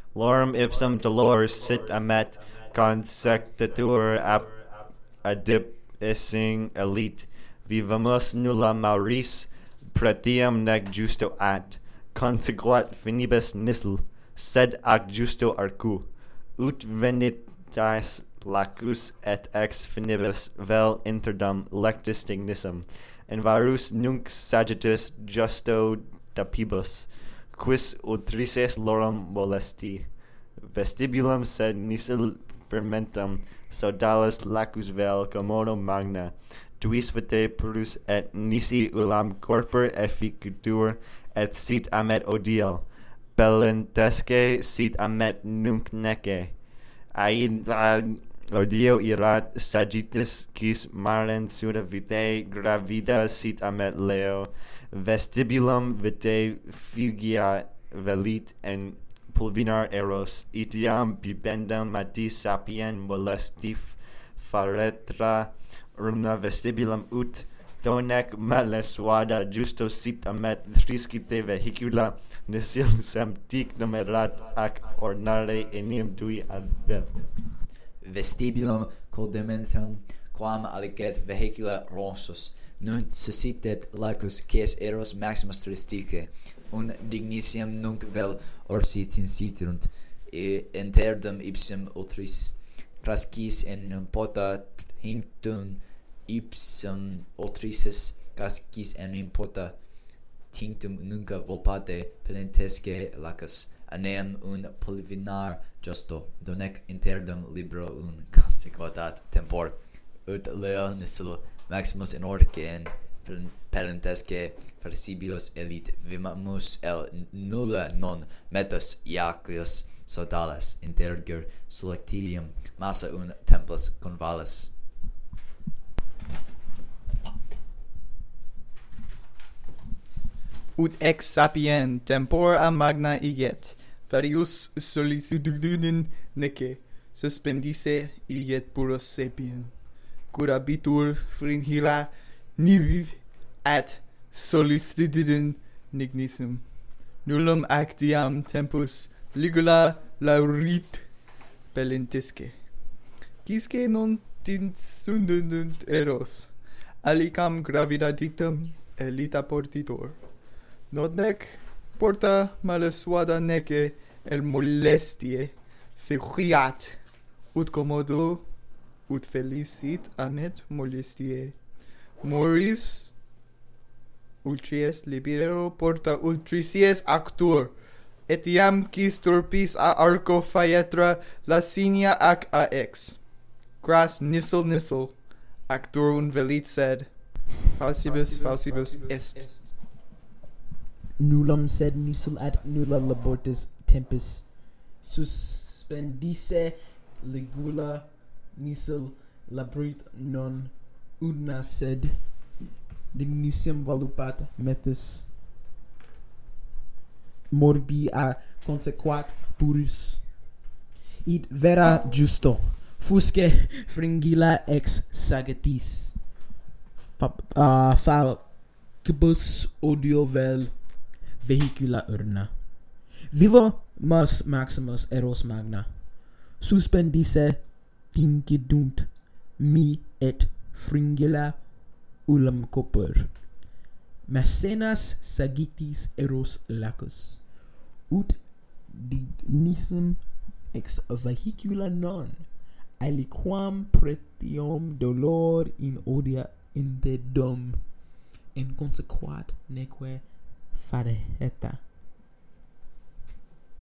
Lorem ipsum dolor sit amet consectatur adip essing elite vivamus nulla mauris pretium nec justo at consequat finibus nihil sed ac justo arcu ut venitas lacus et ex finibus vel interdum lectis dignissum and varus nunc sagittus justo dapibus quis utrices lorem molesti vestibulum sed nihil fermentum saudalis lacus vel commodo magna tuis vitae purus et nisi ulam corpor efficutur et sit amet odiel bellentesque sit amet nunc nece aid odio irat sagittis quis marens suda vitae gravida sit amet leo vestibulum vitae fugia velit en pulvinar eros etiam bibendum matis sapien molestif faretra urna vestibulum ut donec maleswada justo sit amet triscite vehicula nihil sem tic numerat ac ornare enim dui advent Vestibulum codementum quam alicet vehicula rossus nunt suscitet lacus ques eros maximus tristice un dignitium nunc vel orsit inciterunt interdum ipsum utris crascis in impota tinctum ipsum utrisis cascis en impota tinctum nunca volpate plentesque lacus aneam un pulvinar justo donec interdum libro un consequatat tempor ut leo nihil maximus in orce en parentesque farcibilos elit vimamus el nulla non metus iaclius sodalis interger selectilium massa un templis convalis. Ut ex sapien tempora magna iget, varius solicitudinen nece, suspendisse iget puros sapien, curabitur fringila niviv at solicitudinen nignissum. Nullum actiam tempus ligula laurit bellentesque. Quisque non tinsundunt eros, alicam gravida dictum elita portitor. Nodnec porta maleswada nece el molestie fugiat, ut commodo ut felicit amet molestie. Moris ultries libero porta ultricies actur, etiam quis turpis a arco faetra lasinia ac a ex. Gras nihil actur un velit sed falsibus est. Nullum sed nihil ad nulla labortis tempus suspendisse ligula nihil labrit non una sed dignissum volupat metus morbi a consequat purus id vera justo fusque fringila ex sagittis falcibus odio vel vehicula urna vivo mas maximus eros magna suspendisse tincidunt mi et fringilla ulam copper mecenas sagittis eros lacus ut dignissum ex vehicula non aliquam pretium dolor in odia interdum in consequat neque fareta